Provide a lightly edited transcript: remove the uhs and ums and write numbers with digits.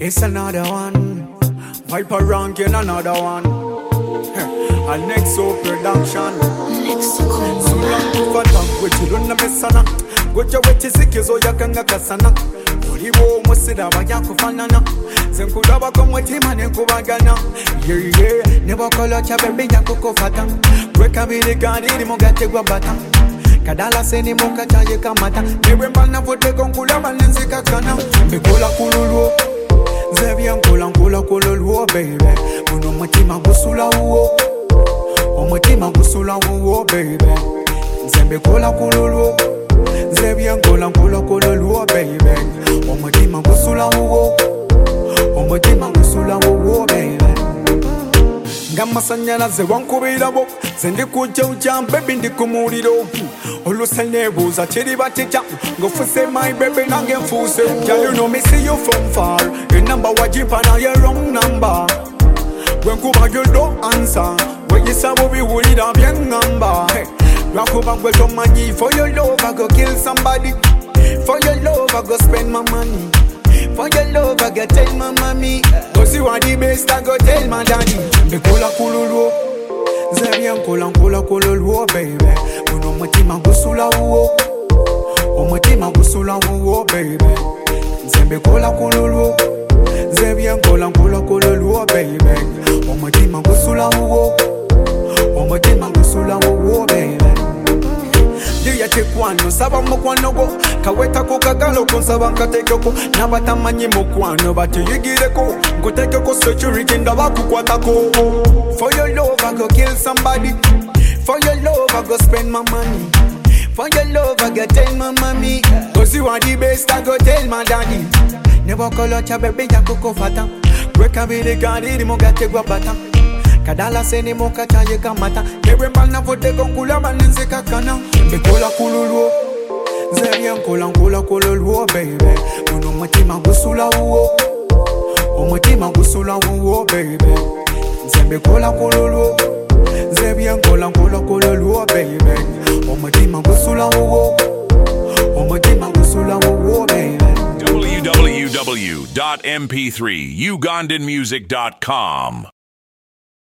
It's another one. Viper ranking another one. And next up production. So long to fata, which you don't know sana. Go to which is sick, so you can get sana. Ulibo musida bayakufanana. Zenkudaba come with him and Kubagana. Yeah, never call out your baby Yakuko Fata. Break a bit of God, Mogate Guabata. Kadala seni moka chaye kamata. Never na vote konkula balenzi kakana. Bekola kululu. Zebian kola kululu baby. Uno matima gusula uo. Omatima gusula uo baby. Zembe kola kululu. Zebian kola kululu baby. Omatima gusula uo. Omatima gusula uo baby. Ngama sanyana ze wankubira bo. Zendi kuja ujam baby ndikumuriro. Olusene buza chiri batita. Go for say my baby nange fuse. Girl you know me see you from far. The number wajipa na your wrong number. When kuba you don't answer. When you say we will need a bien number. Rakuba go to money for your love I go kill somebody. For your love I go spend my money. For your love I go tell my mommy. Cause you are the best I go tell my daddy. Bekola kululu. Zebian kola kululu baby. Uno matima gusula uo. Omatima gusula uo baby. Zembe kola kululu. Zebian kola kululu baby. Omatima gusula uo. Omatima gusula uo baby. Diya chekwano saba mokwano go. Kaweta ko kagalo kon saba nkateke ko. Nabata manyi mokwano bati yigire ko. Nkuteke ko security ndaba kukwata ko. For your love I go kill somebody. For your love I go spend my money. For your love I go tell my mommy. Cause you are the best I go tell my daddy. Never call out your baby Yakuko Fata. Break a bit of God in Mogate Guabata. Kadala seni moka chaye kamata. Never na vote konkula balenzi kakana. Bekola kululu. Zebian kola kululu baby. Uno matima gusula uo. Omatima gusula uo baby. Zembe kola kululu. Zebian kola kululu baby. Omatima gusula uo. Omatima gusula uo baby. www.mp3ugandanmusic.com